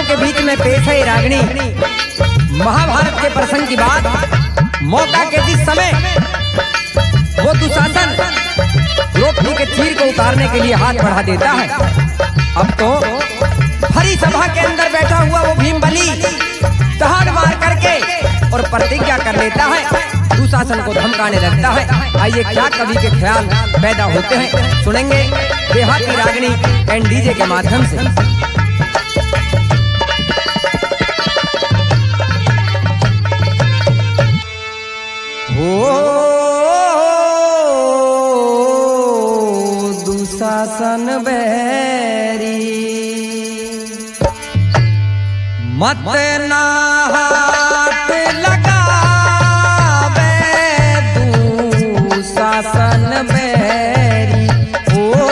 के बीच में पेश है रागिनी। महाभारत के प्रसंग की बात। मौका के जिस समय वो दुशासन द्रौपदी के चीर को उतारने के लिए हाथ बढ़ा देता है, अब तो भरी सभा के अंदर बैठा हुआ वो भीम बली दहाड़ मार करके और प्रतिज्ञा कर लेता है, दुशासन को धमकाने लगता है। आइए क्या कवि के ख्याल पैदा होते हैं, सुनेंगे देहाती रागिनी एंड डीजे के माध्यम से। हो दुशासन बैरी मत ना हाथ लगावे, दुशासन बैरी ओ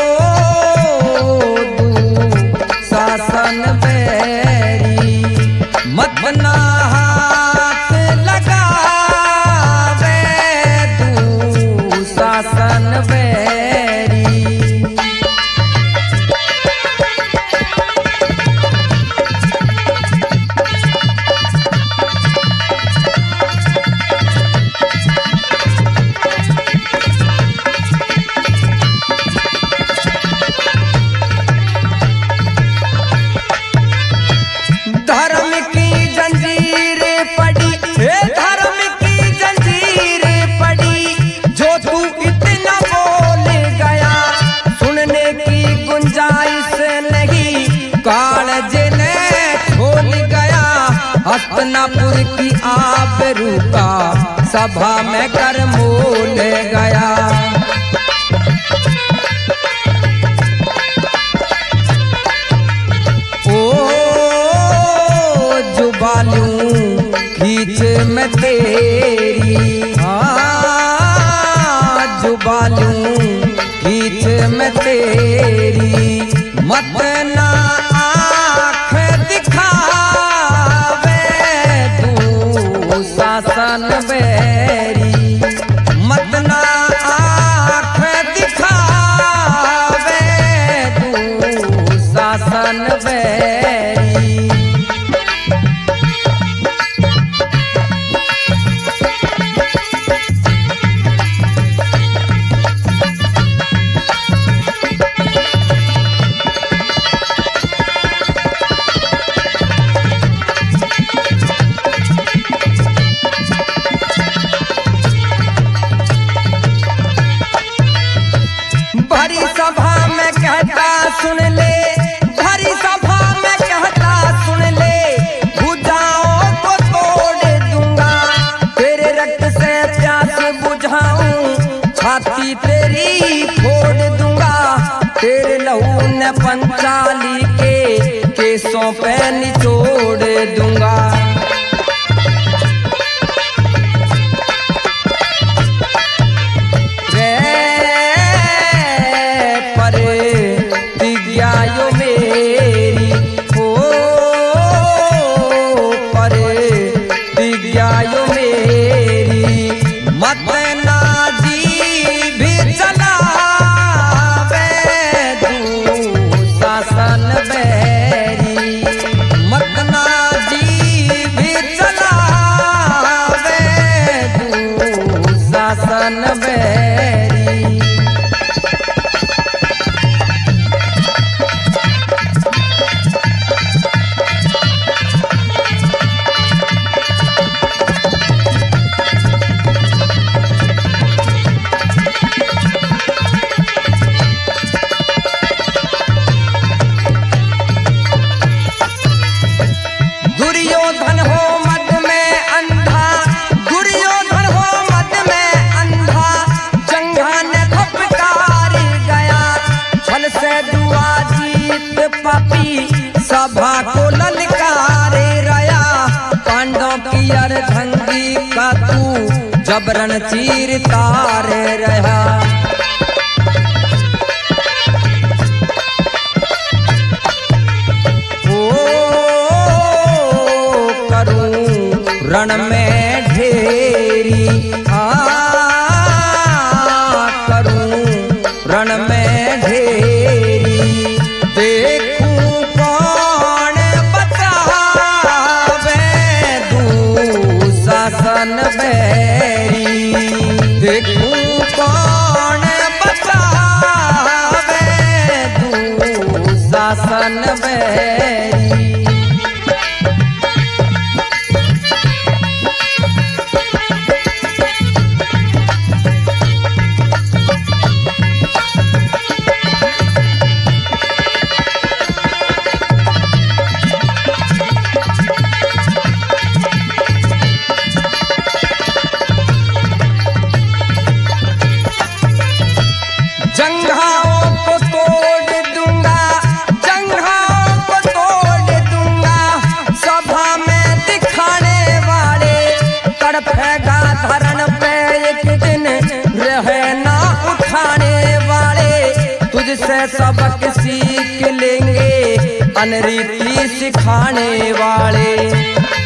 दुशासन बैरी मत ना हाथ लगावे, दुशासन बैरी। धर्म की जंजीर पड़ी, धर्म की जंजीर पड़ी, जो तू इतना बोल गया, सुनने की गुंजाइश नहीं, कालज ने खोल गया। हस्तिनापुर की आबरू का सभा में कर मोल गया। जुबालूं खींच में तेरी, हाँ जुबालूं खींच में तेरी, मत ना आँख दिखावे, दुशासन बैरी मत ना आँख दिखावे, दुशासन बैरी। भरी सभा में कहता सुन ले, भरी सभा में कहता सुन ले, भुजाओं को तोड़ दूंगा, तेरे रक्त से प्यास बुझाऊं, छाती तेरी फोड़ दूंगा, तेरे लहू ने पंचाली के केसों पे निचोड़ दूंगा। प्रतिज्ञायो मेरी ओ प्रतिज्ञायो मेरी मत ना जीभ चलावे, दुशासन बैरी मत ना जीभ चलावे, दुशासन बैरी। दुर्योधन हो मद में अंधा, दुर्योधन हो मद में अंधा, जंघा ने धपकार गया, छल से दुआ जीत पापी सभा को ललकार रया, पांडव की अर्धंगी का तू जबरन चीर तार रहा। रण में ढेरी करूं, रण में ढेरी देखूं कौन बच तड़पेगा धरन पे एक दिन रहे ना उठाने वाले, तुझसे सबक सीख लेंगे अनरीति सिखाने वाले।